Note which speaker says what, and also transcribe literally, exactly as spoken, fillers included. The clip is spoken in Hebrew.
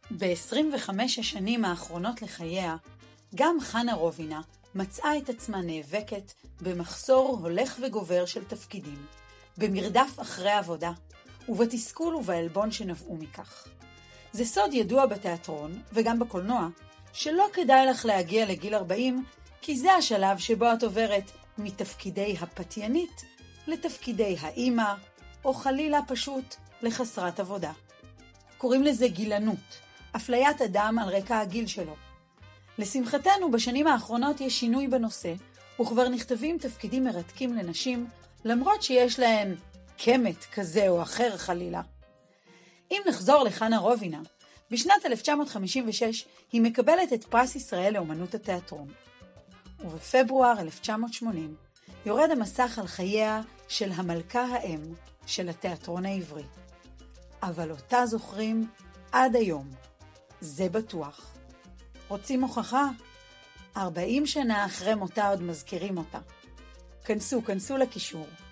Speaker 1: ב-עשרים וחמש השנים האחרונות לחייה, גם חנה רובינה מצאה את עצמה נאבקת במחסור הולך וגובר של תפקידים, במרדף אחרי עבודה, ובתסכול ובעלבון שנבעו מכך. זה סוד ידוע בתיאטרון וגם בקולנוע, שלא כדאי לך להגיע לגיל ארבעים, כי זה השלב שבו את עוברת מתפקידי הפתיינית לתפקידי האימא, או חלילה פשוט לחסרת עבודה. קוראים לזה גילנות, אפליית אדם על רקע הגיל שלו. לשמחתנו, בשנים האחרונות יש שינוי בנושא, וכבר נכתבים תפקידים מרתקים לנשים, למרות שיש להן קמת כזה או אחר חלילה. אם נחזור לחנה רובינה, בשנת אלף תשע מאות חמישים ושש היא מקבלת את פרס ישראל לאמנות התיאטרון. ובפברואר אלף תשע מאות שמונים יורד המסך על חייה של המלכה האם של התיאטרון העברי. אבל אותה זוכרים עד היום, זה בטוח. רוצים הוכחה? ארבעים שנה אחרי מותה עוד מזכירים אותה. כנסו, כנסו לקישור.